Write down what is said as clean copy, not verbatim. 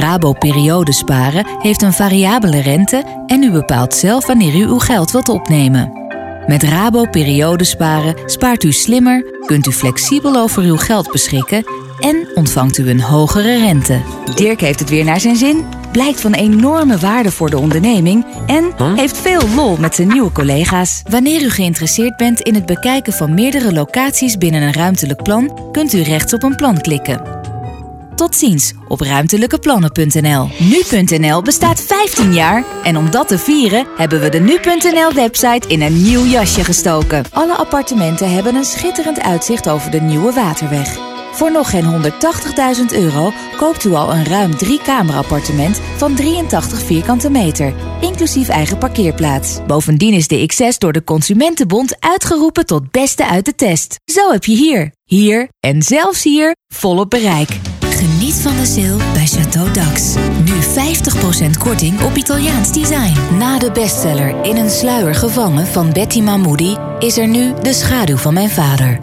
Rabo Periodesparen heeft een variabele rente en u bepaalt zelf wanneer u uw geld wilt opnemen. Met Rabo Periodesparen spaart u slimmer, kunt u flexibel over uw geld beschikken en ontvangt u een hogere rente. Dirk heeft het weer naar zijn zin, blijkt van enorme waarde voor de onderneming en heeft veel lol met zijn nieuwe collega's. Wanneer u geïnteresseerd bent in het bekijken van meerdere locaties binnen een ruimtelijk plan, kunt u rechts op een plan klikken. Tot ziens op ruimtelijkeplannen.nl. Nu.nl bestaat 15 jaar en om dat te vieren hebben we de Nu.nl-website in een nieuw jasje gestoken. Alle appartementen hebben een schitterend uitzicht over de Nieuwe Waterweg. Voor nog geen €180.000 koopt u al een ruim 3-kamerappartement van 83 vierkante meter, inclusief eigen parkeerplaats. Bovendien is de X6 door de Consumentenbond uitgeroepen tot beste uit de test. Zo heb je hier en zelfs hier volop bereik. Geniet van de sale bij Château Dax. Nu 50% korting op Italiaans design. Na de bestseller In een sluier gevangen van Betty Mahmoudi is er nu De schaduw van mijn vader.